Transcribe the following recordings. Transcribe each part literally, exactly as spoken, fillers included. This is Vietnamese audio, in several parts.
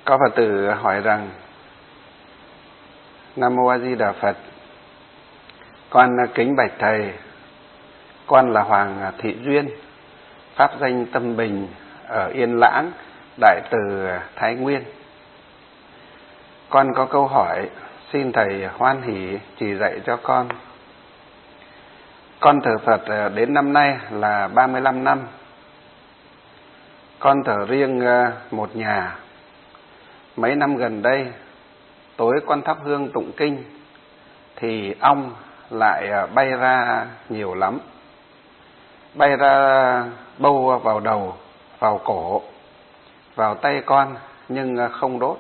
Có Phật tử hỏi rằng: Nam Mô A Di Đà Phật, con kính bạch thầy, con là Hoàng Thị Duyên, pháp danh Tâm Bình, ở Yên Lãng, Đại Từ, Thái Nguyên. Con có câu hỏi, xin thầy hoan hỷ chỉ dạy cho con. Con thờ Phật đến năm nay là ba mươi lăm năm. Con thờ riêng một nhà. Mấy năm gần đây, tối con thắp hương tụng kinh thì ong lại bay ra nhiều lắm. Bay ra bâu vào đầu, vào cổ, vào tay con nhưng không đốt.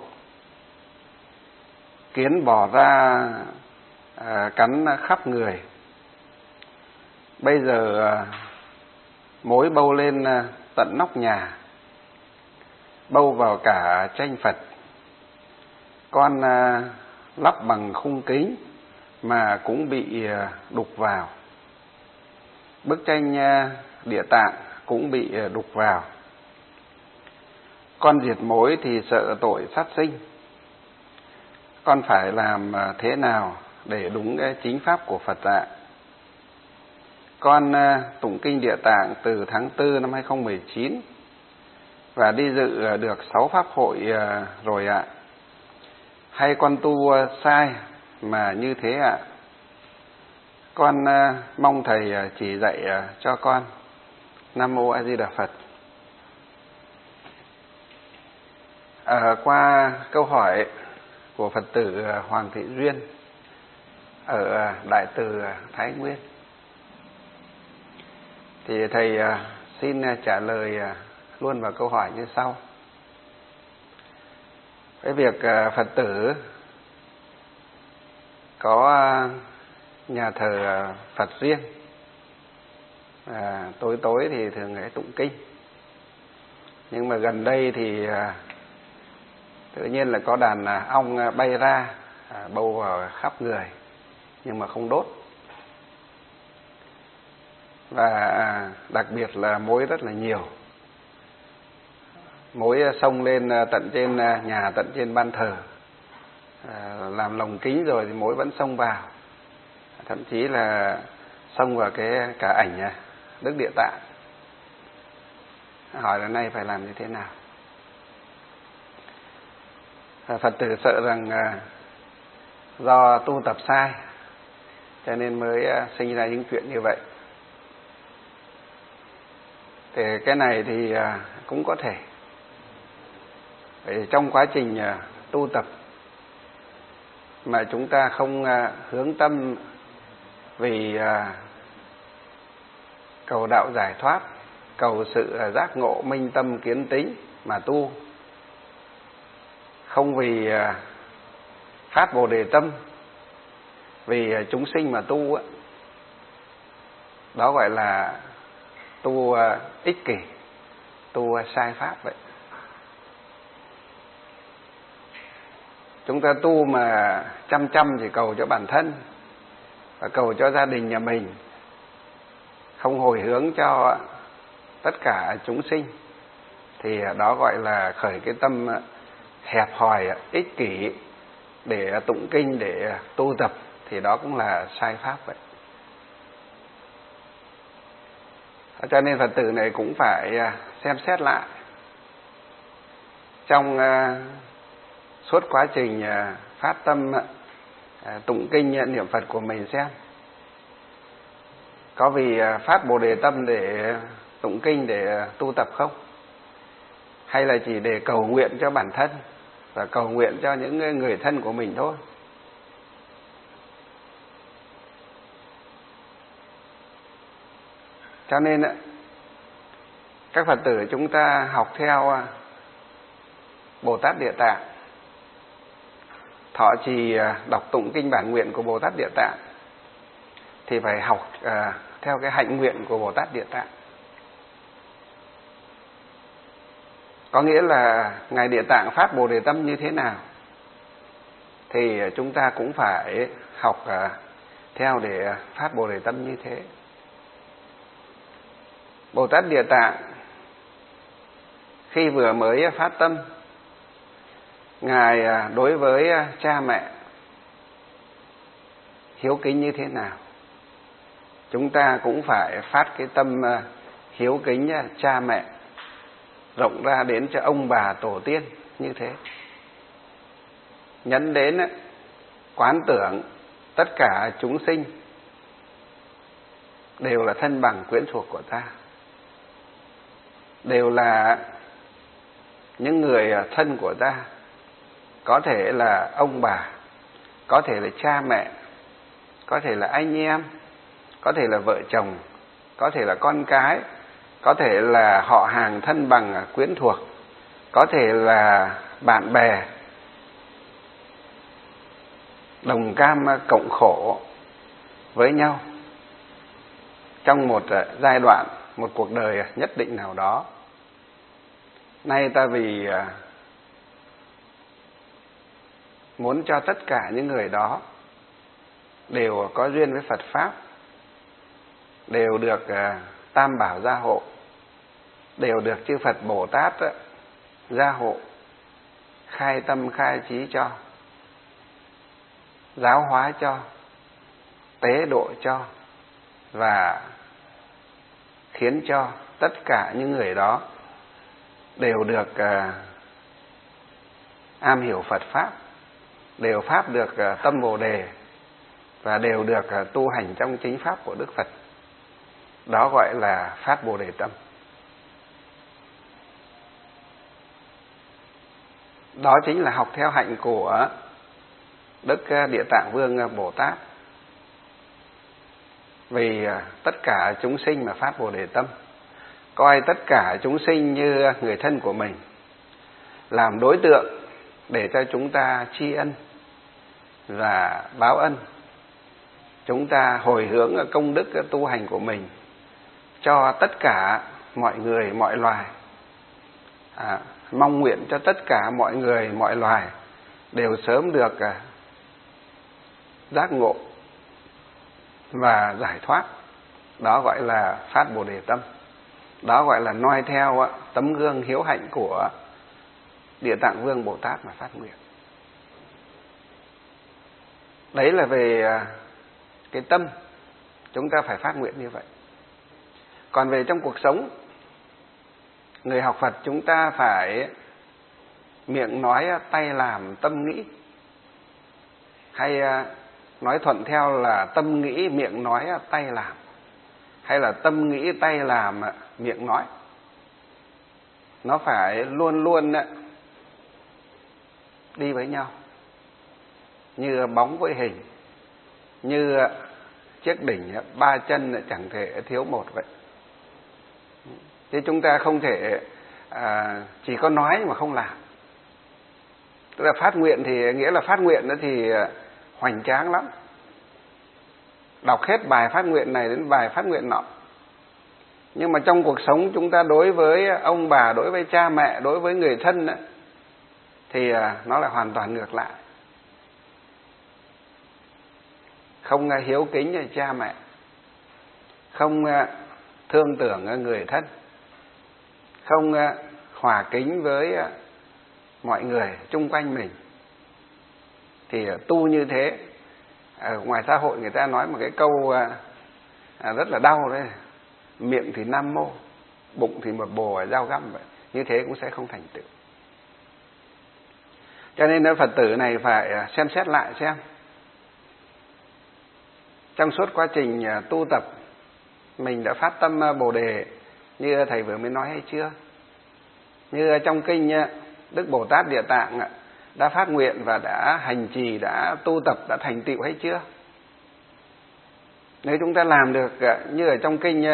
Kiến bò ra à, cắn khắp người. Bây giờ à, mối bâu lên tận nóc nhà, bâu vào cả tranh Phật. Con à, lắp bằng khung kính mà cũng bị à, đục vào. Bức tranh à, Địa Tạng cũng bị à, đục vào. Con diệt mối thì sợ tội sát sinh. Con phải làm à, thế nào để đúng cái chính pháp của Phật ạ? Con à, tụng kinh Địa Tạng từ tháng tư năm hai không một chín và đi dự à, được sáu pháp hội à, rồi ạ. Hay con tu à, sai mà như thế ạ? Con à, mong thầy à, chỉ dạy à, cho con. Nam Mô A Di Đà Phật. À, qua câu hỏi của Phật tử Hoàng Thị Duyên ở Đại Từ, Thái Nguyên, thì thầy xin trả lời luôn vào câu hỏi như sau. Cái việc Phật tử có nhà thờ Phật riêng, à, tối tối thì thường ngày tụng kinh, nhưng mà gần đây thì tự nhiên là có đàn ong bay ra à, bâu vào khắp người nhưng mà không đốt. Và đặc biệt là mối rất là nhiều. Mối xông lên tận trên nhà, tận trên ban thờ, à, làm lồng kính rồi thì mối vẫn xông vào. Thậm chí là xông vào cái cả ảnh Đức Địa Tạng. Hỏi là nay phải làm như thế nào? Phật tử sợ rằng do tu tập sai cho nên mới sinh ra những chuyện như vậy. Thì cái này thì cũng có thể. Vì trong quá trình tu tập mà chúng ta không hướng tâm vì cầu đạo giải thoát, cầu sự giác ngộ minh tâm kiến tính mà tu, không vì phát Bồ Đề tâm, vì chúng sinh mà tu, đó gọi là tu ích kỷ, tu sai pháp vậy. Chúng ta tu mà chăm chăm chỉ cầu cho bản thân và cầu cho gia đình nhà mình, không hồi hướng cho tất cả chúng sinh, thì đó gọi là khởi cái tâm hẹp hòi, ích kỷ để tụng kinh, để tu tập, thì đó cũng là sai pháp vậy. Cho nên Phật tử này cũng phải xem xét lại trong suốt quá trình phát tâm tụng kinh niệm Phật của mình, xem có vì phát Bồ Đề tâm để tụng kinh, để tu tập không, hay là chỉ để cầu nguyện cho bản thân và cầu nguyện cho những người thân của mình thôi. Cho nên các Phật tử chúng ta học theo Bồ Tát Địa Tạng, thọ trì đọc tụng kinh bản nguyện của Bồ Tát Địa Tạng, thì phải học à, theo cái hạnh nguyện của Bồ Tát Địa Tạng. Có nghĩa là Ngài Địa Tạng phát Bồ Đề tâm như thế nào thì chúng ta cũng phải học à, theo để phát Bồ Đề tâm như thế. Bồ Tát Địa Tạng khi vừa mới phát tâm Ngài đối với cha mẹ hiếu kính như thế nào, chúng ta cũng phải phát cái tâm hiếu kính cha mẹ rộng ra đến cho ông bà tổ tiên như thế. Nhấn đến quán tưởng tất cả chúng sinh đều là thân bằng quyến thuộc của ta, đều là những người thân của ta, có thể là ông bà, có thể là cha mẹ, có thể là anh em, có thể là vợ chồng, có thể là con cái, có thể là họ hàng thân bằng quyến thuộc, có thể là bạn bè đồng cam cộng khổ với nhau trong một giai đoạn, một cuộc đời nhất định nào đó. Nay ta vì muốn cho tất cả những người đó đều có duyên với Phật Pháp, đều được Tam Bảo gia hộ, đều được chư Phật Bồ Tát gia hộ, khai tâm khai trí cho, giáo hóa cho, tế độ cho, và khiến cho tất cả những người đó đều được uh, am hiểu Phật Pháp, đều phát được uh, tâm Bồ Đề, và đều được uh, tu hành trong chính Pháp của Đức Phật. Đó gọi là phát Bồ Đề tâm. Đó chính là học theo hạnh của Đức Địa Tạng Vương Bồ Tát. Vì tất cả chúng sinh mà phát Bồ Đề tâm, coi tất cả chúng sinh như người thân của mình, làm đối tượng để cho chúng ta tri ân và báo ân. Chúng ta hồi hướng công đức tu hành của mình cho tất cả mọi người, mọi loài. À, mong nguyện cho tất cả mọi người, mọi loài đều sớm được à, giác ngộ và giải thoát. Đó gọi là phát Bồ Đề tâm. Đó gọi là noi theo tấm gương hiếu hạnh của Địa Tạng Vương Bồ Tát mà phát nguyện. Đấy là về cái tâm, chúng ta phải phát nguyện như vậy. Còn về trong cuộc sống, người học Phật chúng ta phải miệng nói tay làm tâm nghĩ, hay nói thuận theo là tâm nghĩ miệng nói tay làm, hay là tâm nghĩ tay làm miệng nói. Nó phải luôn luôn đi với nhau, như bóng với hình, như chiếc đỉnh ba chân chẳng thể thiếu một vậy. Chứ chúng ta không thể à, chỉ có nói mà không làm. Tức là phát nguyện thì nghĩa là phát nguyện đó thì hoành tráng lắm, đọc hết bài phát nguyện này đến bài phát nguyện nọ. Nhưng mà trong cuộc sống chúng ta đối với ông bà, đối với cha mẹ, đối với người thân đó, thì nó lại hoàn toàn ngược lại. Không hiếu kính với cha mẹ, không thương tưởng người thân, không hòa kính với mọi người chung quanh mình, thì tu như thế, ở ngoài xã hội người ta nói một cái câu rất là đau đấy: miệng thì Nam Mô, bụng thì một bồ ở dao găm vậy. Như thế cũng sẽ không thành tựu. Cho nên Phật tử này phải xem xét lại xem trong suốt quá trình tu tập mình đã phát tâm Bồ Đề như thầy vừa mới nói hay chưa? Như trong kinh Đức Bồ Tát Địa Tạng đã phát nguyện và đã hành trì, đã tu tập, đã thành tựu hay chưa? Nếu chúng ta làm được như ở trong kinh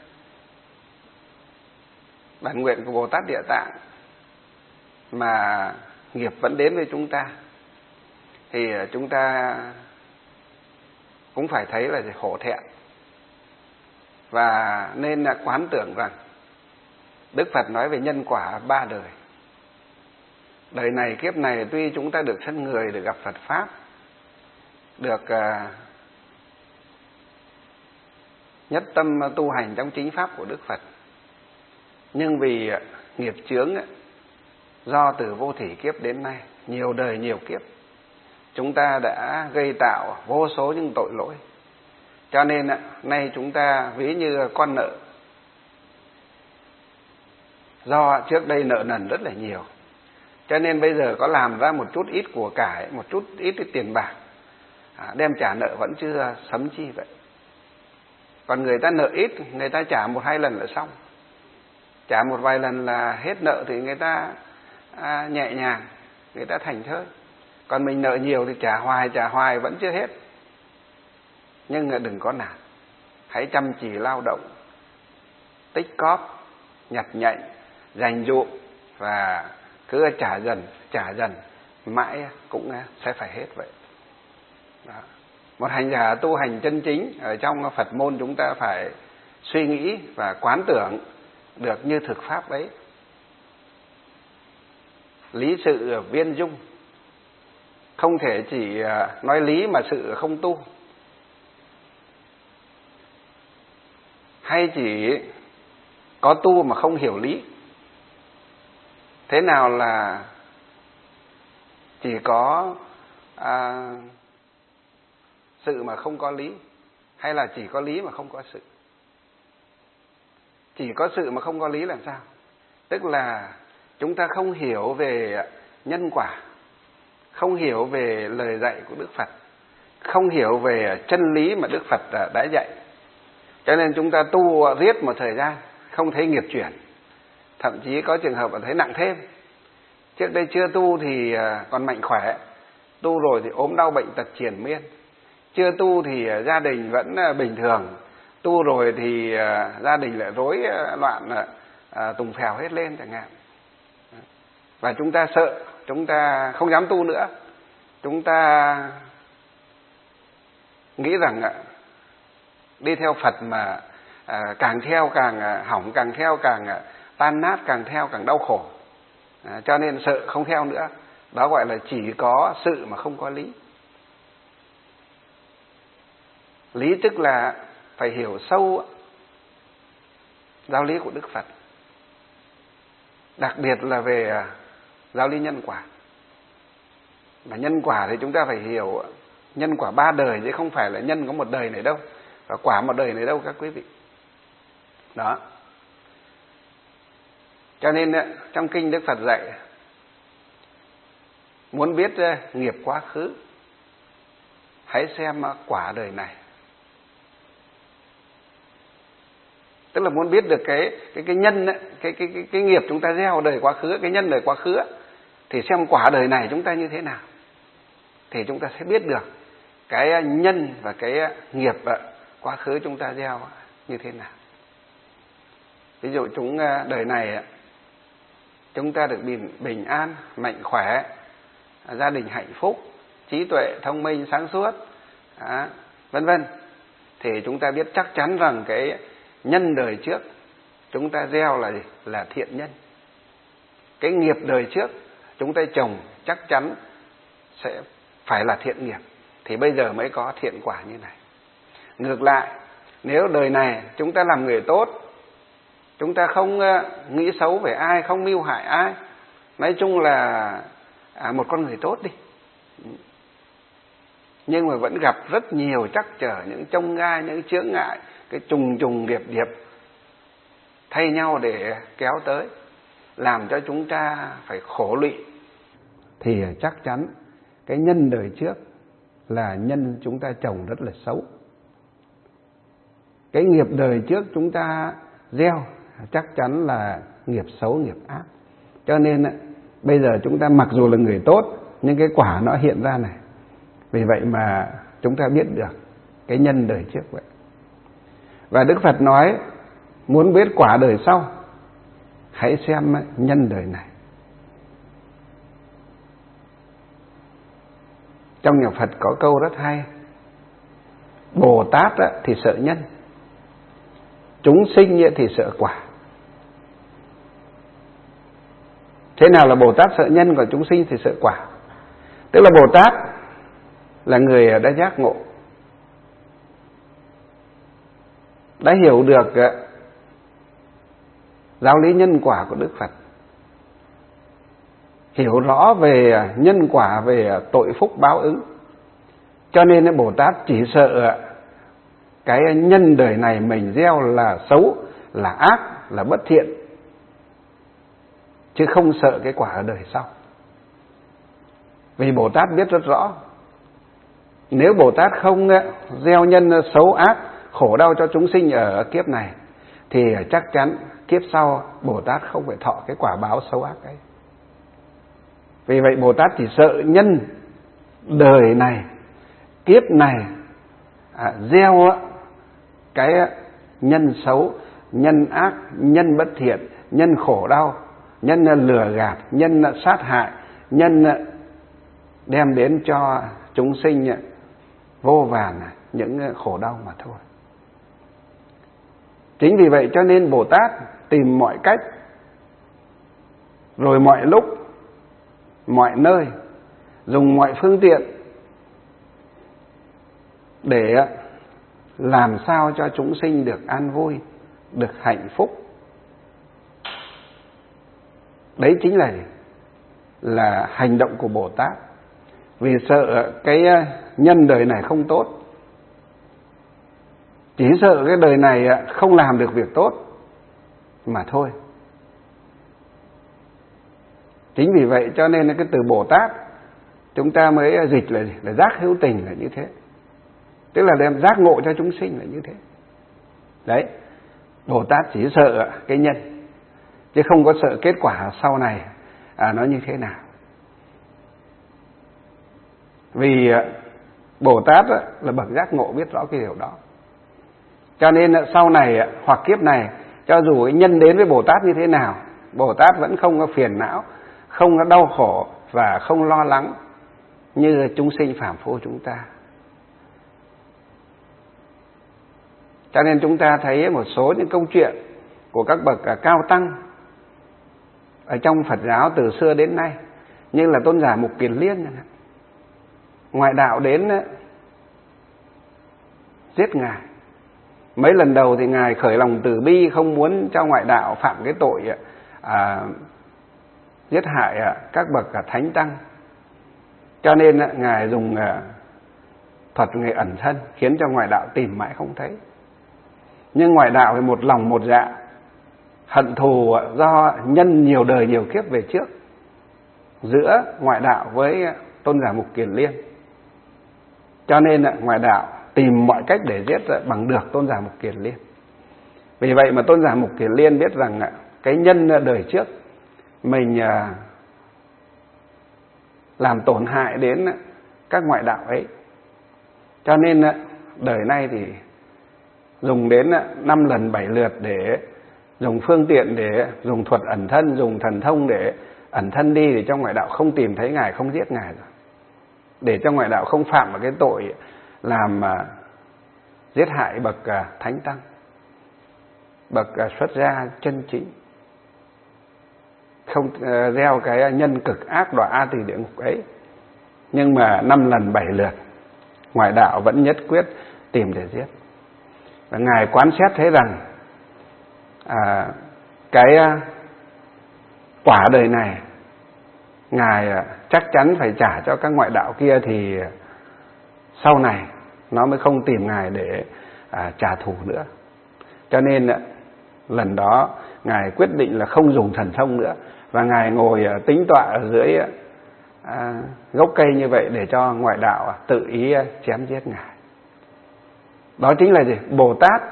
bản nguyện của Bồ Tát Địa Tạng mà nghiệp vẫn đến với chúng ta, thì chúng ta cũng phải thấy là hổ thẹn, và nên quán tưởng rằng Đức Phật nói về nhân quả ba đời. Đời này, kiếp này tuy chúng ta được thân người, được gặp Phật Pháp, được uh, nhất tâm tu hành trong chính Pháp của Đức Phật, nhưng vì nghiệp chướng do từ vô thỉ kiếp đến nay nhiều đời nhiều kiếp, chúng ta đã gây tạo vô số những tội lỗi. Cho nên nay chúng ta ví như con nợ. Do trước đây nợ nần rất là nhiều, cho nên bây giờ có làm ra một chút ít của cải, một chút ít cái tiền bạc, đem trả nợ vẫn chưa sấm chi vậy. Còn người ta nợ ít, người ta trả một hai lần là xong. Trả một vài lần là hết nợ thì người ta à, nhẹ nhàng, người ta thành thơi. Còn mình nợ nhiều thì trả hoài, trả hoài vẫn chưa hết. Nhưng đừng có nản, hãy chăm chỉ lao động, tích cóp, nhặt nhạnh, dành dụm và cứ trả dần, trả dần, mãi cũng sẽ phải hết vậy. Đó. Một hành giả tu hành chân chính ở trong Phật môn chúng ta phải suy nghĩ và quán tưởng được như thực pháp ấy. Lý sự viên dung, không thể chỉ nói lý mà sự không tu, hay chỉ có tu mà không hiểu lý. Thế nào là chỉ có à, sự mà không có lý, hay là chỉ có lý mà không có sự? Chỉ có sự mà không có lý làm sao? Tức là chúng ta không hiểu về nhân quả, không hiểu về lời dạy của Đức Phật, không hiểu về chân lý mà Đức Phật đã dạy. Cho nên chúng ta tu riết một thời gian không thấy nghiệp chuyển, thậm chí có trường hợp thấy nặng thêm. Trước đây chưa tu thì còn mạnh khỏe, tu rồi thì ốm đau bệnh tật triền miên. Chưa tu thì gia đình vẫn bình thường, tu rồi thì gia đình lại rối loạn, tùng phèo hết lên chẳng hạn. Và chúng ta sợ, chúng ta không dám tu nữa. Chúng ta nghĩ rằng đi theo Phật mà càng theo càng hỏng, càng theo càng tan nát, càng theo càng đau khổ. Cho nên sợ không theo nữa. Đó gọi là chỉ có sự mà không có lý. Lý tức là phải hiểu sâu giáo lý của Đức Phật, đặc biệt là về giáo lý nhân quả. Mà nhân quả thì chúng ta phải hiểu nhân quả ba đời, chứ không phải là nhân có một đời này đâu, và quả một đời này đâu các quý vị. Đó. Cho nên trong kinh Đức Phật dạy, muốn biết nghiệp quá khứ, hãy xem quả đời này. Tức là muốn biết được cái cái cái nhân ấy, cái cái cái cái nghiệp chúng ta gieo đời quá khứ, cái nhân đời quá khứ ấy, thì xem quả đời này chúng ta như thế nào, thì chúng ta sẽ biết được cái nhân và cái nghiệp quá khứ chúng ta gieo như thế nào. Ví dụ chúng đời này chúng ta được bình, bình an, mạnh khỏe, gia đình hạnh phúc, trí tuệ, thông minh, sáng suốt, à, vân vân, thì chúng ta biết chắc chắn rằng cái nhân đời trước chúng ta gieo là gì? Là thiện nhân. Cái nghiệp đời trước chúng ta trồng chắc chắn sẽ phải là thiện nghiệp, thì bây giờ mới có thiện quả như này. Ngược lại, nếu đời này chúng ta làm người tốt, chúng ta không nghĩ xấu về ai, không mưu hại ai, nói chung là à, một con người tốt đi, nhưng mà vẫn gặp rất nhiều trắc trở, những chông gai, những chướng ngại, cái trùng trùng điệp điệp thay nhau để kéo tới, làm cho chúng ta phải khổ lụy, thì chắc chắn cái nhân đời trước là nhân chúng ta trồng rất là xấu. Cái nghiệp đời trước chúng ta gieo chắc chắn là nghiệp xấu, nghiệp ác. Cho nên bây giờ chúng ta mặc dù là người tốt, nhưng cái quả nó hiện ra này. Vì vậy mà chúng ta biết được cái nhân đời trước vậy. Và Đức Phật nói, muốn biết quả đời sau, hãy xem nhân đời này. Trong nhà Phật có câu rất hay: Bồ Tát thì sợ nhân, chúng sinh thì sợ quả. Thế nào là Bồ Tát sợ nhân, còn chúng sinh thì sợ quả? Tức là Bồ Tát là người đã giác ngộ, đã hiểu được giáo lý nhân quả của Đức Phật, hiểu rõ về nhân quả, về tội phúc báo ứng. Cho nên Bồ Tát chỉ sợ cái nhân đời này mình gieo là xấu, là ác, là bất thiện, chứ không sợ cái quả ở đời sau. Vì Bồ Tát biết rất rõ, nếu Bồ Tát không gieo nhân xấu ác, khổ đau cho chúng sinh ở kiếp này, thì chắc chắn kiếp sau Bồ Tát không phải thọ cái quả báo xấu ác ấy. Vì vậy Bồ Tát chỉ sợ nhân đời này, kiếp này à, gieo cái nhân xấu, nhân ác, nhân bất thiện, nhân khổ đau, nhân lừa gạt, nhân sát hại, nhân đem đến cho chúng sinh vô vàn những khổ đau mà thôi. Chính vì vậy cho nên Bồ Tát tìm mọi cách, rồi mọi lúc, mọi nơi, dùng mọi phương tiện để làm sao cho chúng sinh được an vui, được hạnh phúc. Đấy chính là là hành động của Bồ Tát. Vì sợ cái nhân đời này không tốt, chỉ sợ cái đời này không làm được việc tốt mà thôi. Chính vì vậy cho nên cái từ Bồ Tát chúng ta mới dịch là, là giác hữu tình là như thế. Tức là đem giác ngộ cho chúng sinh là như thế. Đấy, Bồ Tát chỉ sợ cái nhân, chứ không có sợ kết quả sau này à, nó như thế nào. Vì Bồ Tát là bậc giác ngộ, biết rõ cái điều đó. Cho nên sau này hoặc kiếp này, cho dù cái nhân đến với Bồ Tát như thế nào, Bồ Tát vẫn không có phiền não, không có đau khổ và không lo lắng như chúng sinh phàm phu chúng ta. Cho nên chúng ta thấy một số những câu chuyện của các bậc cao tăng ở trong Phật giáo từ xưa đến nay, như là Tôn giả Mục Kiền Liên, ngoại đạo đến giết Ngài. Mấy lần đầu thì Ngài khởi lòng từ bi, không muốn cho ngoại đạo phạm cái tội à, giết hại các bậc thánh tăng. Cho nên Ngài dùng thuật nghề ẩn thân, khiến cho ngoại đạo tìm mãi không thấy. Nhưng ngoại đạo thì một lòng một dạ, hận thù do nhân nhiều đời nhiều kiếp về trước giữa ngoại đạo với Tôn giả Mục Kiền Liên. Cho nên ngoại đạo tìm mọi cách để giết bằng được Tôn giả Mục Kiền Liên. Vì vậy mà Tôn giả Mục Kiền Liên biết rằng cái nhân đời trước mình làm tổn hại đến các ngoại đạo ấy. Cho nên đời nay thì dùng đến năm lần bảy lượt để dùng phương tiện, để dùng thuật ẩn thân, dùng thần thông để ẩn thân đi, để cho ngoại đạo không tìm thấy Ngài, không giết Ngài rồi. Để cho ngoại đạo không phạm vào cái tội làm giết hại bậc thánh tăng, bậc xuất gia chân chính, không gieo cái nhân cực ác đọa A Tỳ địa ngục ấy. Nhưng mà năm lần bảy lượt ngoại đạo vẫn nhất quyết tìm để giết. Và Ngài quán xét thấy rằng à, cái quả đời này Ngài chắc chắn phải trả cho các ngoại đạo kia, thì sau này nó mới không tìm Ngài để à, trả thù nữa. Cho nên lần đó Ngài quyết định là không dùng thần thông nữa, và Ngài ngồi tính tọa ở dưới à, gốc cây như vậy để cho ngoại đạo tự ý chém giết Ngài. Đó chính là gì? Bồ Tát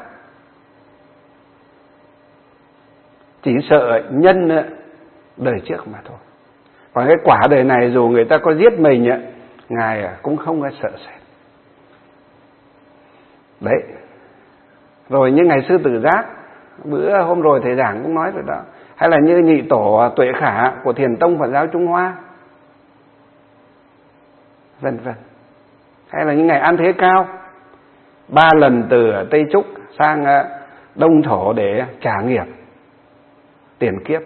chỉ sợ nhân đời trước mà thôi. Còn cái quả đời này dù người ta có giết mình, Ngài cũng không có sợ sệt. Đấy. Rồi như Ngài Sư Tử Giác, bữa hôm rồi thầy giảng cũng nói rồi đó. Hay là như nhị tổ Tuệ Khả của Thiền Tông Phật giáo Trung Hoa, vân vân. Hay là như Ngài An Thế Cao, ba lần từ Tây Trúc sang Đông Thổ để trả nghiệp tiền kiếp,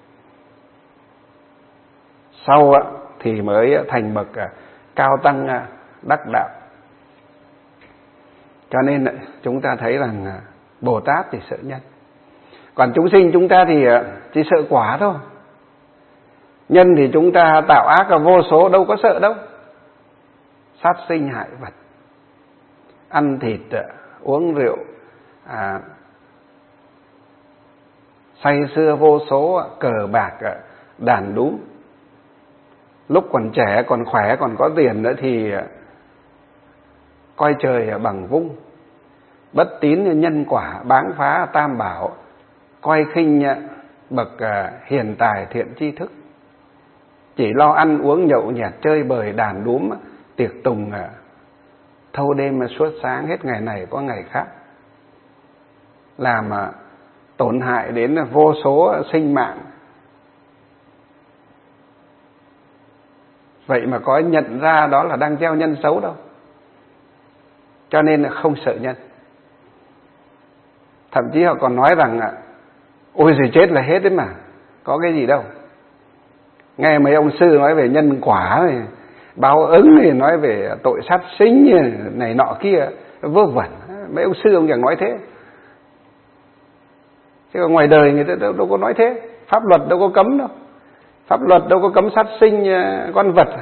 sau thì mới thành bậc cao tăng đắc đạo. Cho nên chúng ta thấy rằng Bồ Tát thì sợ nhân, còn chúng sinh chúng ta thì chỉ sợ quả thôi. Nhân thì chúng ta tạo ác là vô số, đâu có sợ đâu. Sát sinh hại vật, ăn thịt, uống rượu, à, say sưa vô số, cờ bạc, đàn đúm. Lúc còn trẻ, còn khỏe, còn có tiền nữa thì coi trời bằng vung, bất tín nhân quả, báng phá tam bảo, coi khinh bậc hiền tài thiện tri thức. Chỉ lo ăn uống nhậu nhẹt, chơi bời đàn đúm, tiệc tùng thâu đêm suốt sáng, hết ngày này có ngày khác, làm tổn hại đến vô số sinh mạng. Vậy mà có nhận ra đó là đang gieo nhân xấu đâu. Cho nên là không sợ nhân. Thậm chí họ còn nói rằng ôi rồi chết là hết đấy mà, có cái gì đâu. Nghe mấy ông sư nói về nhân quả này, báo ứng này, nói về tội sát sinh này nọ kia, vớ vẩn. Mấy ông sư ông chẳng nói thế. Chứ còn ngoài đời người ta đâu, đâu có nói thế. Pháp luật đâu có cấm đâu. Pháp luật đâu có cấm sát sinh con vật.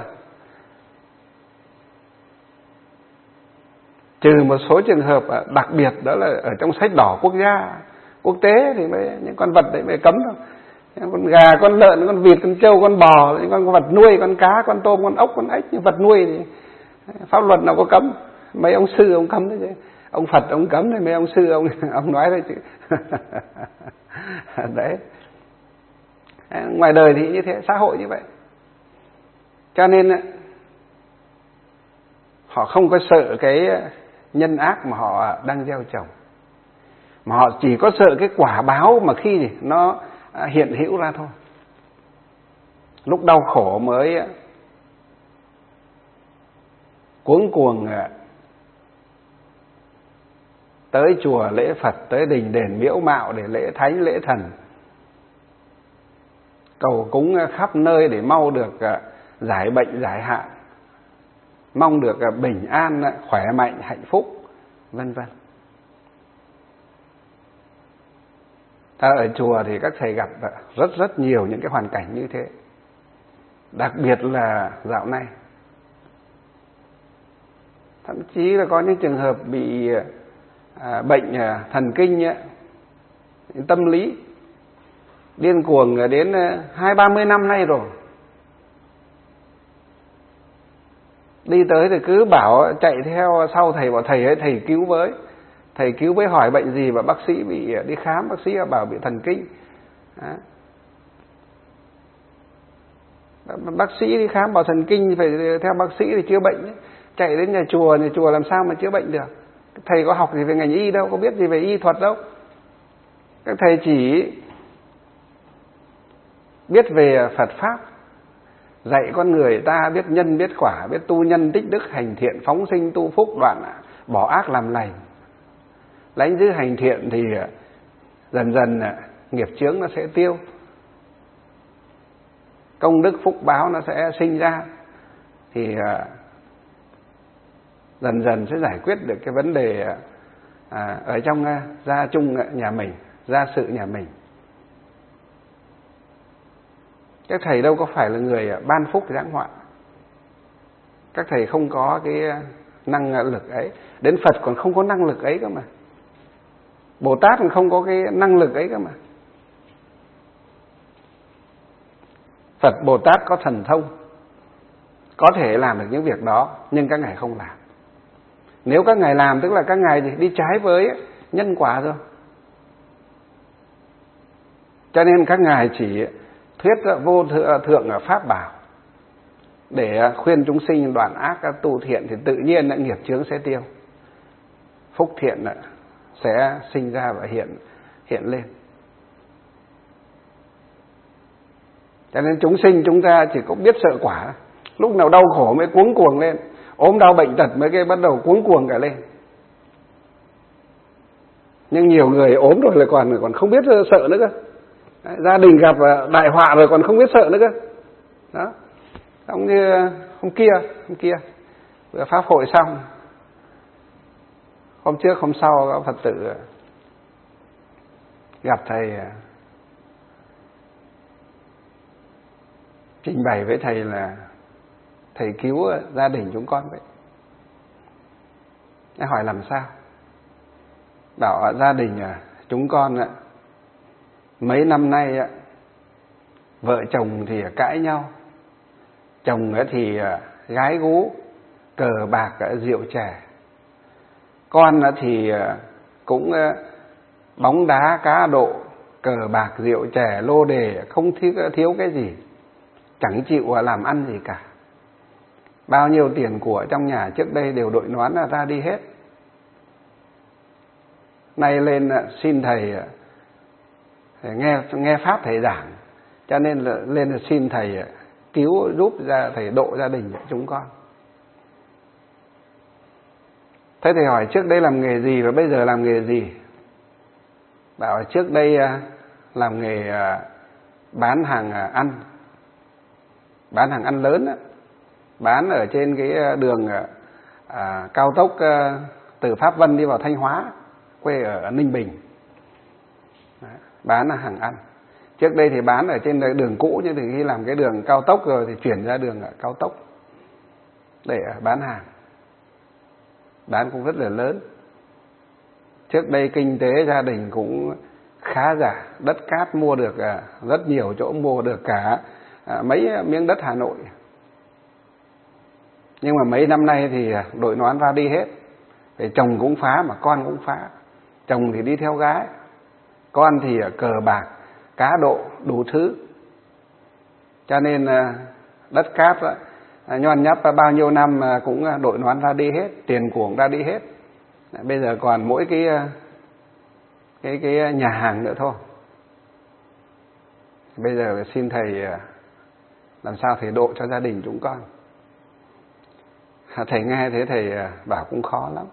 Trừ một số trường hợp đặc biệt, đó là ở trong sách đỏ quốc gia, quốc tế thì mới, những con vật đấy mới cấm đâu. Con gà, con lợn, con vịt, con trâu, con bò, những con vật nuôi, con cá, con tôm, con ốc, con ếch, những vật nuôi thì pháp luật nào có cấm. Mấy ông sư ông cấm đấy chứ. Ông Phật ông cấm thì mấy ông sư ông ông nói đấy chứ. Đấy. Ngoài đời thì như thế, xã hội như vậy. Cho nên họ không có sợ cái nhân ác mà họ đang gieo trồng, mà họ chỉ có sợ cái quả báo mà khi nó hiện hữu ra thôi. Lúc đau khổ mới cuống cuồng tới chùa lễ Phật, tới đình đền miễu mạo để lễ thánh lễ thần, cầu cúng khắp nơi để mau được giải bệnh giải hạn, mong được bình an, khỏe mạnh, hạnh phúc, vân vân. Ta ở chùa thì các thầy gặp rất rất nhiều những cái hoàn cảnh như thế. Đặc biệt là dạo này, thậm chí là có những trường hợp bị à, bệnh à, thần kinh, à, tâm lý, điên cuồng đến hai ba mươi năm nay rồi. Đi tới thì cứ bảo chạy theo sau thầy, bảo thầy ấy, thầy cứu với. Thầy cứu với hỏi bệnh gì, và bác sĩ bị đi khám, bác sĩ bảo bị thần kinh. Đó. Bác sĩ đi khám bảo thần kinh phải theo bác sĩ thì chữa bệnh. Chạy đến nhà chùa, nhà chùa làm sao mà chữa bệnh được. Thầy có học gì về ngành y đâu, có biết gì về y thuật đâu. Các thầy chỉ biết về Phật Pháp, dạy con người ta biết nhân biết quả, biết tu nhân tích đức, hành thiện phóng sinh tu phúc, đoạn bỏ ác làm lành. Lánh giữ hành thiện thì dần dần nghiệp chướng nó sẽ tiêu, công đức phúc báo nó sẽ sinh ra, thì dần dần sẽ giải quyết được cái vấn đề ở trong gia chung nhà mình, gia sự nhà mình. Các thầy đâu có phải là người ban phúc giáng họa. Các thầy không có cái năng lực ấy. Đến Phật còn không có năng lực ấy cơ mà. Bồ Tát còn không có cái năng lực ấy cơ mà. Phật Bồ Tát có thần thông, có thể làm được những việc đó, nhưng các ngài không làm. Nếu các ngài làm tức là các ngài đi trái với nhân quả rồi. Cho nên các ngài chỉ thuyết vô thượng pháp bảo để khuyên chúng sinh đoạn ác tu thiện, thì tự nhiên nghiệp chướng sẽ tiêu, phúc thiện sẽ sinh ra và hiện hiện lên. Cho nên chúng sinh chúng ta chỉ có biết sợ quả, lúc nào đau khổ mới cuống cuồng lên, ốm đau bệnh tật mới cái bắt đầu cuống cuồng cả lên. Nhưng nhiều người ốm rồi lại còn còn không biết sợ nữa cơ. Đấy, gia đình gặp đại họa rồi còn không biết sợ nữa cơ. Đó. Giống như hôm kia, hôm kia vừa pháp hội xong, hôm trước hôm sau có Phật tử gặp thầy trình bày với thầy là thầy cứu gia đình chúng con vậy. Thầy hỏi làm sao? Bảo gia đình chúng con mấy năm nay vợ chồng thì cãi nhau, chồng thì gái gú, cờ bạc, rượu chè, con thì cũng bóng đá, cá độ, cờ bạc, rượu chè, lô đề, không thiếu, thiếu cái gì, chẳng chịu làm ăn gì cả. Bao nhiêu tiền của trong nhà trước đây đều đội nón ra đi hết. Nay lên xin thầy nghe nghe pháp thầy giảng, cho nên là lên xin thầy cứu giúp ra, thầy độ gia đình chúng con. Thế thầy hỏi trước đây làm nghề gì và bây giờ làm nghề gì? Bảo trước đây làm nghề bán hàng ăn, bán hàng ăn lớn, bán ở trên cái đường à, cao tốc từ Pháp Vân đi vào Thanh Hóa, quê ở Ninh Bình. Đấy, bán hàng ăn. Trước đây thì bán ở trên đường cũ, nhưng từ khi làm cái đường cao tốc rồi thì chuyển ra đường cao tốc để bán hàng. Bán cũng rất là lớn. Trước đây kinh tế gia đình cũng khá giả, đất cát mua được rất nhiều chỗ, mua được cả mấy miếng đất Hà Nội. Nhưng mà mấy năm nay thì đội nón ra đi hết. Thì chồng cũng phá mà con cũng phá. Chồng thì đi theo gái, con thì cờ bạc, cá độ, đủ thứ. Cho nên đất cát nhon nhắp bao nhiêu năm cũng đội nón ra đi hết, tiền của cũng ra đi hết. Bây giờ còn mỗi cái cái cái nhà hàng nữa thôi. Bây giờ xin thầy làm sao thầy độ cho gia đình chúng con. Thầy nghe thế thầy bảo cũng khó lắm.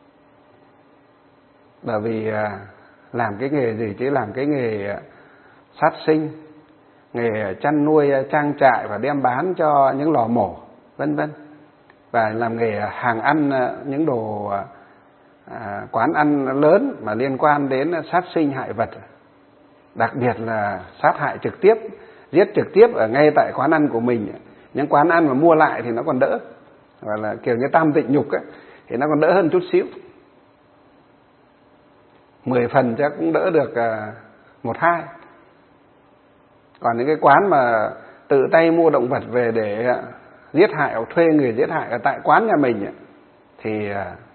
Bởi vì làm cái nghề gì chứ làm cái nghề sát sinh, nghề chăn nuôi trang trại và đem bán cho những lò mổ vân vân, và làm nghề hàng ăn, những đồ à, quán ăn lớn mà liên quan đến sát sinh hại vật, đặc biệt là sát hại trực tiếp, giết trực tiếp ở ngay tại quán ăn của mình. Những quán ăn mà mua lại thì nó còn đỡ, gọi là kiểu như tam tịnh nhục ấy, thì nó còn đỡ hơn chút xíu. Mười phần chắc cũng đỡ được một hai. Còn những cái quán mà tự tay mua động vật về để giết hại hoặc thuê người giết hại ở tại quán nhà mình ấy, thì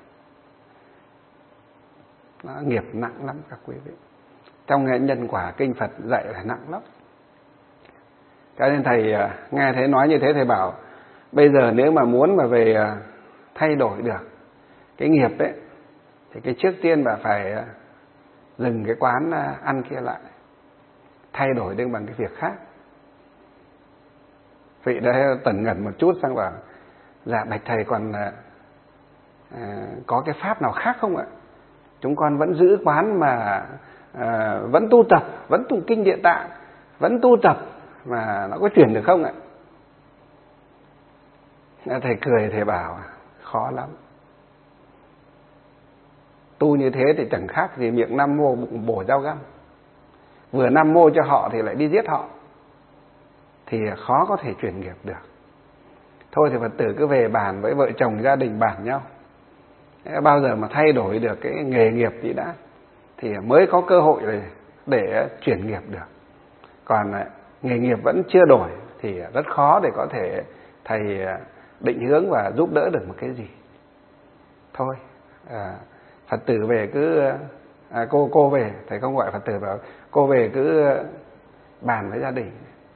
nó nghiệp nặng lắm các quý vị. Trong nghệ nhân quả kinh Phật dạy là nặng lắm. Cho nên thầy nghe thấy nói như thế, thầy bảo bây giờ nếu mà muốn mà về thay đổi được cái nghiệp ấy, thì cái trước tiên bà phải dừng cái quán ăn kia lại, thay đổi được bằng cái việc khác. Vị đấy tẩn ngẩn một chút sang bảo dạ bạch thầy còn à, có cái pháp nào khác không ạ? Chúng con vẫn giữ quán mà à, vẫn tu tập, vẫn tụng kinh Địa Tạng, vẫn tu tập mà nó có chuyển được không ạ? Thầy cười, thầy bảo khó lắm. Tu như thế thì chẳng khác gì miệng Nam Mô bụng bổ dao găm. Vừa Nam Mô cho họ thì lại đi giết họ, thì khó có thể chuyển nghiệp được. Thôi thì Phật tử cứ về bàn với vợ chồng gia đình bàn nhau. Bao giờ mà thay đổi được cái nghề nghiệp gì đã, thì mới có cơ hội để, để chuyển nghiệp được. Còn nghề nghiệp vẫn chưa đổi thì rất khó để có thể thầy định hướng và giúp đỡ được một cái gì. Thôi à, Phật tử về cứ à, cô cô về, thầy không gọi Phật tử vào, cô về cứ bàn với gia đình.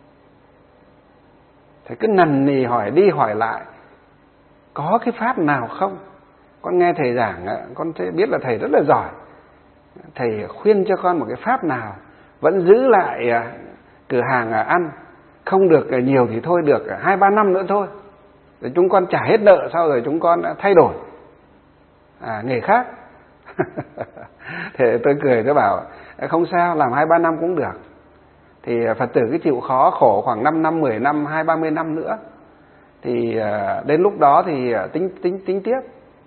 Thầy cứ nằn nì hỏi đi hỏi lại, có cái pháp nào không? Con nghe thầy giảng, con biết là thầy rất là giỏi. Thầy khuyên cho con một cái pháp nào vẫn giữ lại cửa hàng ăn, không được nhiều thì thôi, được hai ba năm nữa thôi, rồi chúng con trả hết nợ, sau rồi chúng con thay đổi à, nghề khác. Thì tôi cười, tôi bảo không sao, làm hai ba năm cũng được. Thì Phật tử cứ chịu khó khổ khoảng năm năm, mười năm, hai ba mươi năm nữa, thì đến lúc đó thì tính tính tính tiếp.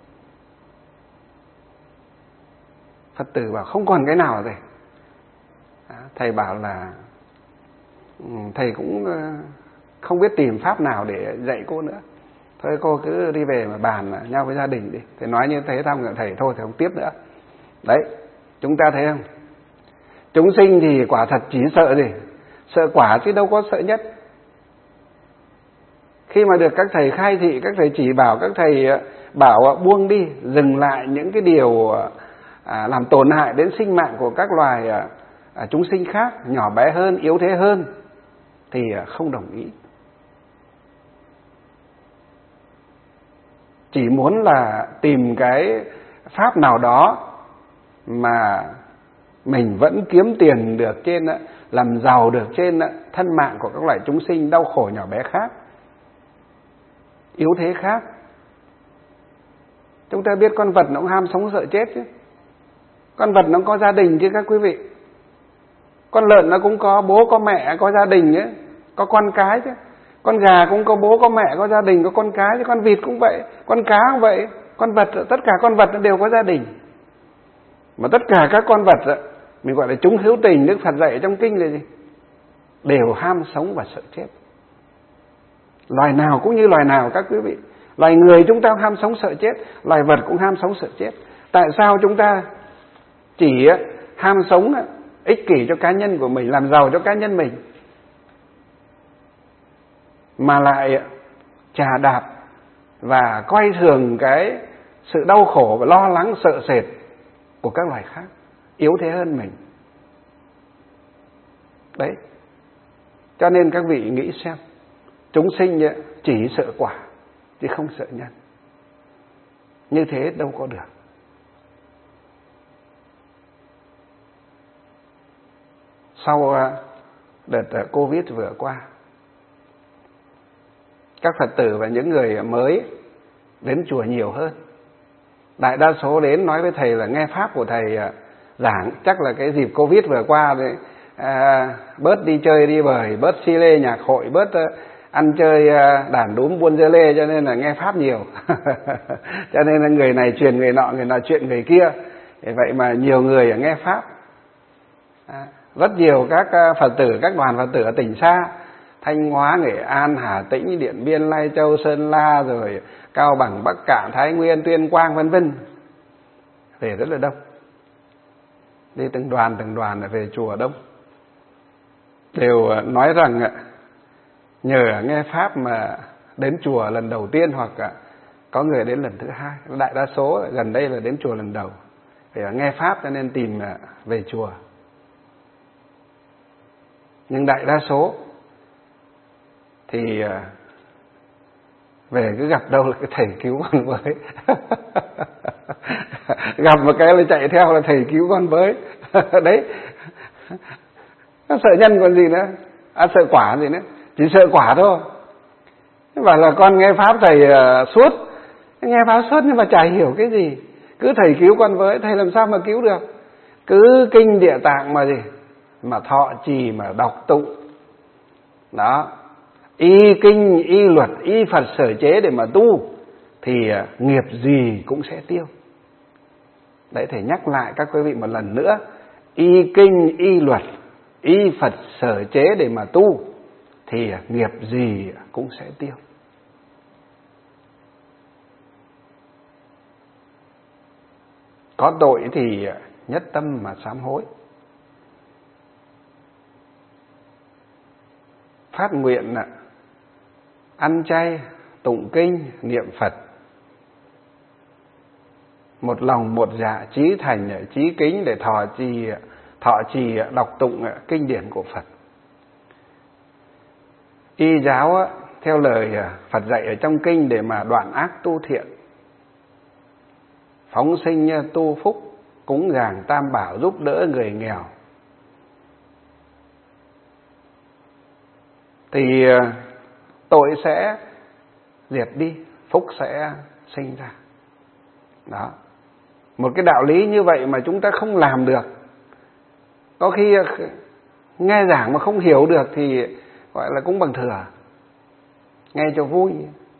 Phật tử bảo không còn cái nào rồi. Thầy bảo là thầy cũng không biết tìm pháp nào để dạy cô nữa. Thôi cô cứ đi về mà bàn nhau với gia đình đi. Thầy nói như thế xong rồi thầy thôi thầy không tiếp nữa. Đấy, chúng ta thấy không? Chúng sinh thì quả thật chỉ sợ gì? Sợ quả chứ đâu có sợ nhất. Khi mà được các thầy khai thị, các thầy chỉ bảo, các thầy bảo buông đi, dừng lại những cái điều à, làm tổn hại đến sinh mạng của các loài à, chúng sinh khác, nhỏ bé hơn, yếu thế hơn, thì không đồng ý. Chỉ muốn là tìm cái pháp nào đó mà mình vẫn kiếm tiền được trên, làm giàu được trên thân mạng của các loài chúng sinh đau khổ nhỏ bé khác, yếu thế khác. Chúng ta biết con vật nó cũng ham sống sợ chết chứ. Con vật nó có gia đình chứ các quý vị. Con lợn nó cũng có bố có mẹ, có gia đình ấy, có con cái chứ. Con gà cũng có bố có mẹ, có gia đình, có con cái chứ. Con vịt cũng vậy, con cá cũng vậy. Con vật, tất cả con vật nó đều có gia đình. Mà tất cả các con vật mình gọi là chúng hữu tình, Đức Phật dạy trong kinh là gì? Đều ham sống và sợ chết. Loài nào cũng như loài nào các quý vị. Loài người chúng ta ham sống sợ chết, loài vật cũng ham sống sợ chết. Tại sao chúng ta chỉ ham sống ích kỷ cho cá nhân của mình, làm giàu cho cá nhân mình, mà lại chà đạp và coi thường cái sự đau khổ và lo lắng sợ sệt của các loài khác, yếu thế hơn mình. Đấy. Cho nên các vị nghĩ xem, chúng sinh chỉ sợ quả chứ không sợ nhân. Như thế đâu có được. Sau đợt Covid vừa qua, các Phật tử và những người mới đến chùa nhiều hơn. Đại đa số đến nói với thầy là nghe pháp của thầy giảng, chắc là cái dịp Covid vừa qua đấy, à, bớt đi chơi đi bời, bớt si lê nhạc hội, bớt uh, ăn chơi uh, đàn đúm buôn dưa lê, cho nên là nghe pháp nhiều. Cho nên là người này truyền người nọ, người nọ chuyện người kia. Thế vậy mà nhiều người nghe pháp. À, rất nhiều các uh, Phật tử, các đoàn Phật tử ở tỉnh xa, Thanh Hóa, Nghệ An, Hà Tĩnh, Điện Biên, Lai Châu, Sơn La, rồi Cao Bằng, Bắc Kạn, Thái Nguyên, Tuyên Quang vân vân, về rất là đông. Đi từng đoàn từng đoàn về chùa đông. Đều nói rằng nhờ nghe pháp mà đến chùa lần đầu tiên, hoặc có người đến lần thứ hai. Đại đa số gần đây là đến chùa lần đầu, vì nghe pháp cho nên tìm về chùa. Nhưng đại đa số thì về cứ gặp đâu là cái thầy cứu con với. Gặp một cái là chạy theo là thầy cứu con với. Đấy, nó sợ nhân còn gì nữa, à, sợ quả gì nữa, chỉ sợ quả thôi. Bảo là con nghe pháp thầy uh, suốt, nghe pháp suốt nhưng mà chả hiểu cái gì, cứ thầy cứu con với, thầy làm sao mà cứu được? Cứ kinh Địa Tạng mà gì mà thọ trì mà đọc tụng đó, y kinh y luật y Phật sở chế để mà tu thì uh, nghiệp gì cũng sẽ tiêu. Đấy, thầy nhắc lại các quý vị một lần nữa, y kinh y luật y Phật sở chế để mà tu thì nghiệp gì cũng sẽ tiêu. Có tội thì nhất tâm mà sám hối, phát nguyện ăn chay, tụng kinh, niệm Phật, một lòng một dạ chí thành chí kính để thọ trì thọ trì đọc tụng kinh điển của Phật. Y giáo theo lời Phật dạy ở trong kinh để mà đoạn ác tu thiện, phóng sinh tu phúc, cúng dường tam bảo, giúp đỡ người nghèo, thì tội sẽ diệt đi, phúc sẽ sinh ra. Đó, một cái đạo lý như vậy mà chúng ta không làm được. Có khi nghe giảng mà không hiểu được thì gọi là cũng bằng thừa, nghe cho vui.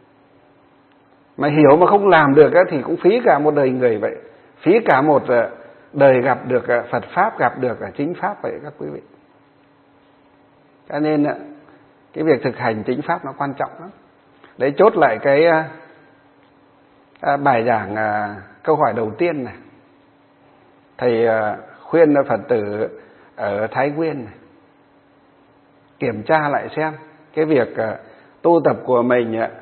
Mà hiểu mà không làm được thì cũng phí cả một đời người vậy, phí cả một đời gặp được Phật Pháp, gặp được chính Pháp vậy các quý vị. Cho nên cái việc thực hành chính pháp nó quan trọng lắm. Đấy, chốt lại cái à, bài giảng à, câu hỏi đầu tiên này. Thầy à, khuyên Phật tử ở Thái Nguyên này, kiểm tra lại xem cái việc à, tu tập của mình à,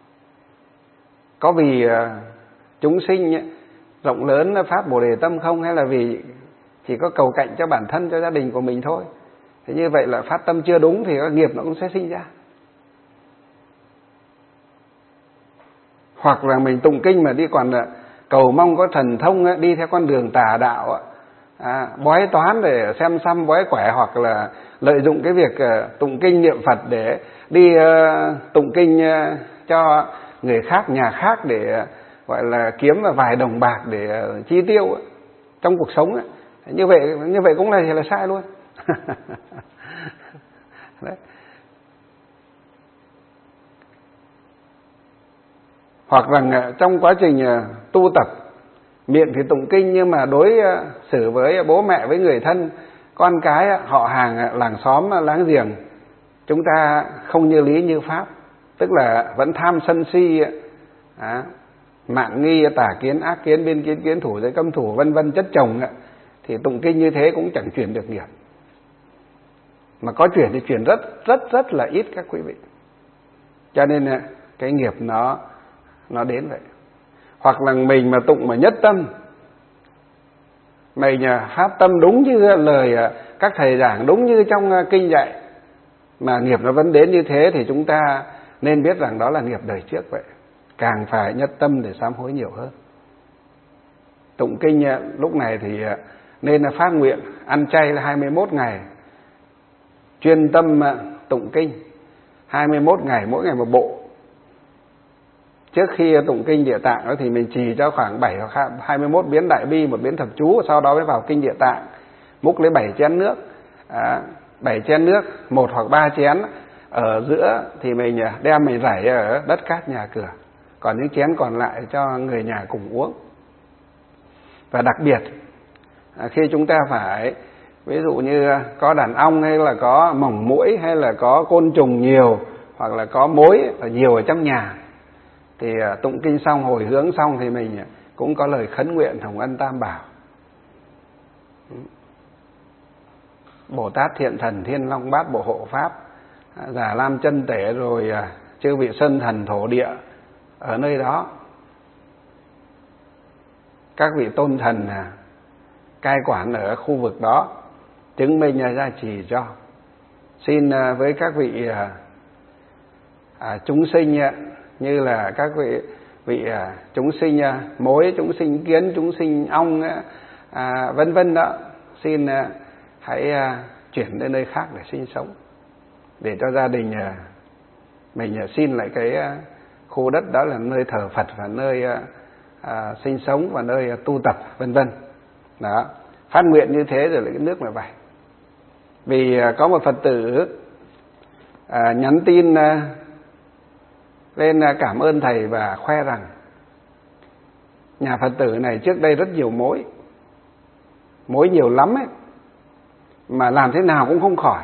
có vì à, chúng sinh à, rộng lớn phát Bồ Đề tâm không, hay là vì chỉ có cầu cạnh cho bản thân, cho gia đình của mình thôi. Thế như vậy là phát tâm chưa đúng thì cái nghiệp nó cũng sẽ sinh ra. Hoặc là mình tụng kinh mà đi còn cầu mong có thần thông, đi theo con đường tà đạo, à, bói toán để xem xăm bói quẻ, hoặc là lợi dụng cái việc tụng kinh niệm Phật để đi uh, tụng kinh uh, cho người khác, nhà khác để uh, gọi là kiếm vài đồng bạc để uh, chi tiêu uh, trong cuộc sống. Uh. Như vậy như vậy cũng là là sai luôn. Đấy. Hoặc rằng trong quá trình tu tập, miệng thì tụng kinh nhưng mà đối xử với bố mẹ, với người thân, con cái, họ hàng, làng xóm, láng giềng, chúng ta không như lý như pháp, tức là vẫn tham sân si, à, mạn nghi, tà kiến, ác kiến, biên kiến, kiến thủ, giới cấm thủ, vân vân chất chồng, thì tụng kinh như thế cũng chẳng chuyển được nghiệp. Mà có chuyển thì chuyển rất rất rất là ít các quý vị. Cho nên cái nghiệp nó nó đến vậy. Hoặc là mình mà tụng mà nhất tâm, mình phát tâm đúng như lời các thầy giảng, đúng như trong kinh dạy, mà nghiệp nó vẫn đến như thế, thì chúng ta nên biết rằng đó là nghiệp đời trước vậy. Càng phải nhất tâm để sám hối nhiều hơn. Tụng kinh lúc này thì nên là phát nguyện ăn chay là hai mươi mốt ngày, chuyên tâm tụng kinh hai mươi mốt ngày, mỗi ngày một bộ. Trước khi tụng kinh Địa Tạng đó thì mình trì cho khoảng bảy hoặc hai mươi mốt biến Đại Bi, một biến thập chú, sau đó mới vào kinh Địa Tạng, múc lấy bảy chén nước, à, bảy chén nước, một hoặc ba chén ở giữa thì mình đem mình rải ở đất cát nhà cửa, còn những chén còn lại cho người nhà cùng uống. Và đặc biệt à, khi chúng ta phải, ví dụ như có đàn ong, hay là có mỏng muỗi, hay là có côn trùng nhiều, hoặc là có mối ở nhiều ở trong nhà, thì tụng kinh xong, hồi hướng xong thì mình cũng có lời khấn nguyện Hồng Ân Tam Bảo, Bồ Tát Thiện Thần Thiên Long Bát Bộ Hộ Pháp, Già Lam Chân Tể, rồi chư vị Sơn Thần Thổ Địa ở nơi đó, các vị tôn thần cai quản ở khu vực đó, chứng minh gia trì cho. Xin với các vị à, chúng sinh, như là các vị vị à, chúng sinh à, mối, chúng sinh kiến, chúng sinh ong, à, vân vân đó, xin à, hãy à, chuyển đến nơi khác để sinh sống, để cho gia đình à, mình à, xin lại cái à, khu đất đó là nơi thờ Phật và nơi à, à, sinh sống và nơi à, tu tập, vân vân. Đó, phát nguyện như thế rồi lấy cái nước mà vải. Vì à, có một Phật tử à, nhắn tin à, lên cảm ơn thầy và khoe rằng nhà Phật tử này trước đây rất nhiều mối, mối nhiều lắm ấy, mà làm thế nào cũng không khỏi.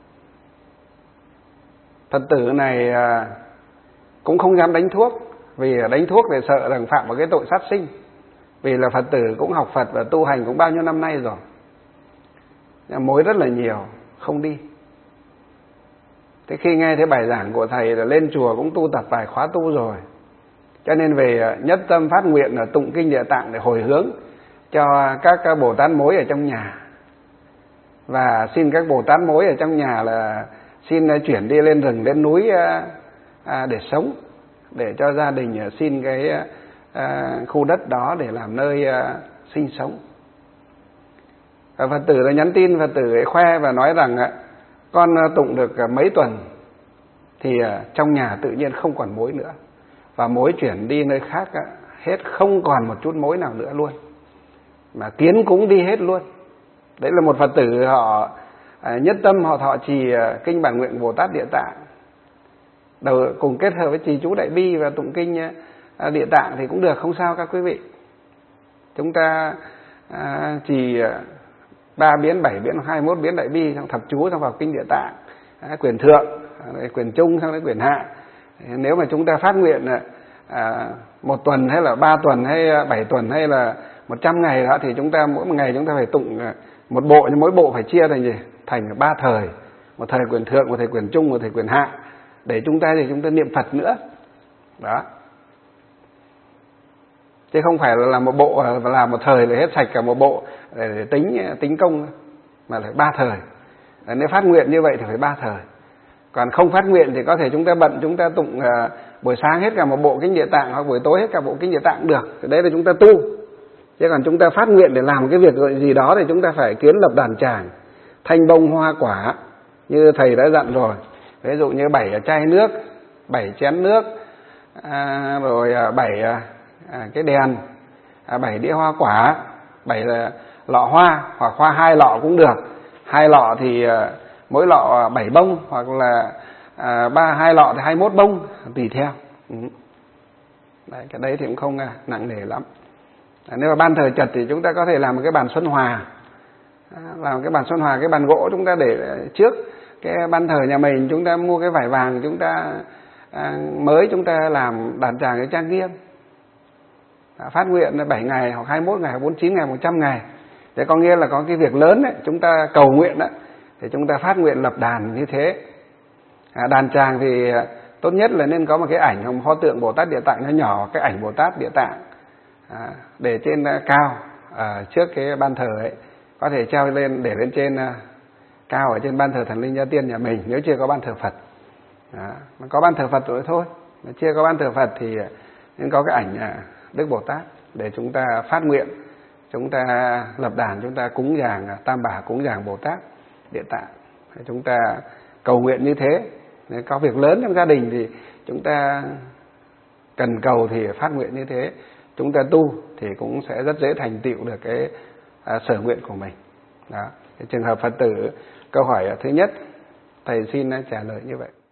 Phật tử này cũng không dám đánh thuốc, vì đánh thuốc thì sợ rằng phạm vào cái tội sát sinh, vì là Phật tử cũng học Phật và tu hành cũng bao nhiêu năm nay rồi, mối rất là nhiều, không đi. Thế khi nghe thấy bài giảng của thầy là lên chùa cũng tu tập vài khóa tu rồi, cho nên về nhất tâm phát nguyện là tụng kinh Địa Tạng để hồi hướng cho các Bồ Tát mối ở trong nhà, và xin các Bồ Tát mối ở trong nhà là xin chuyển đi lên rừng lên núi để sống, để cho gia đình xin cái khu đất đó để làm nơi sinh sống. Và Phật tử đã nhắn tin, Phật tử ấy khoe và nói rằng con tụng được mấy tuần thì trong nhà tự nhiên không còn mối nữa, và mối chuyển đi nơi khác hết, không còn một chút mối nào nữa luôn, mà kiến cũng đi hết luôn. Đấy là một Phật tử họ nhất tâm họ thọ trì kinh Bản Nguyện Bồ Tát Địa Tạng, đầu cùng kết hợp với trì chú Đại Bi và tụng kinh Địa Tạng thì cũng được, không sao các quý vị. Chúng ta à, trì ba biến, bảy biến, hai mươi mốt biến Đại Bi trong thập chú, xong vào kinh Địa Tạng, à, Quyền Thượng, quyền trung xong đến quyền hạ. Nếu mà chúng ta phát nguyện à, một tuần hay là ba tuần hay bảy tuần hay là một trăm ngày đó, thì chúng ta mỗi một ngày chúng ta phải tụng một bộ, nhưng mỗi bộ phải chia thành gì? Thành ba thời, một thời quyền thượng, một thời quyền trung, một thời quyền hạ, để chúng ta thì chúng ta niệm Phật nữa. Đó. Chứ không phải là làm một bộ và làm một thời để hết sạch cả một bộ để, để tính tính công, mà phải ba thời. Nếu phát nguyện như vậy thì phải ba thời. Còn không phát nguyện thì có thể chúng ta bận, chúng ta tụng uh, buổi sáng hết cả một bộ Kinh Địa Tạng, hoặc buổi tối hết cả bộ Kinh Địa Tạng được. Thì đấy là chúng ta tu. Chứ còn chúng ta phát nguyện để làm cái việc gì đó thì chúng ta phải kiến lập đàn tràng, thanh bông hoa quả như thầy đã dặn rồi. Ví dụ như bảy chai nước, bảy chén nước, à, rồi bảy à, cái đèn, à, bảy đĩa hoa quả, bảy lọ hoa, hoặc hoa hai lọ cũng được. Hai lọ thì à, mỗi lọ bảy bông, hoặc là à, ba hai lọ thì hai mốt bông, tùy theo. Ừ. Đấy, cái đấy thì cũng không à, nặng nề lắm. À, nếu mà ban thờ Chật thì chúng ta có thể làm một cái bàn Xuân Hòa, à, làm cái bàn Xuân Hòa, cái bàn gỗ chúng ta để trước cái ban thờ nhà mình, chúng ta mua cái vải vàng, chúng ta à, mới chúng ta làm đàn tràng cái trang nghiêm, à, phát nguyện bảy ngày hoặc hai mươi mốt ngày hoặc bốn mươi chín ngày, một trăm ngày. Thế có nghĩa là có cái việc lớn đấy, chúng ta cầu nguyện đấy, thì chúng ta phát nguyện lập đàn như thế. À, đàn tràng thì tốt nhất là nên có một cái ảnh hồng pho tượng Bồ Tát Địa Tạng nhỏ nhỏ, cái ảnh Bồ Tát Địa Tạng à, để trên uh, cao à, trước cái ban thờ ấy, có thể treo lên để lên trên uh, cao ở trên ban thờ Thần Linh Gia Tiên nhà mình, nếu chưa có ban thờ Phật. À, có ban thờ Phật rồi thôi, mà chưa có ban thờ Phật thì nên có cái ảnh uh, Đức Bồ Tát để chúng ta phát nguyện, chúng ta lập đàn, chúng ta cúng dường uh, Tam Bảo, cúng dường Bồ Tát Địa Tạng, chúng ta cầu nguyện như thế. Nếu có việc lớn trong gia đình thì chúng ta cần cầu thì phát nguyện như thế. Chúng ta tu thì cũng sẽ rất dễ thành tựu được cái à, sở nguyện của mình. Đó. Cái trường hợp Phật tử câu hỏi thứ nhất, thầy xin trả lời như vậy.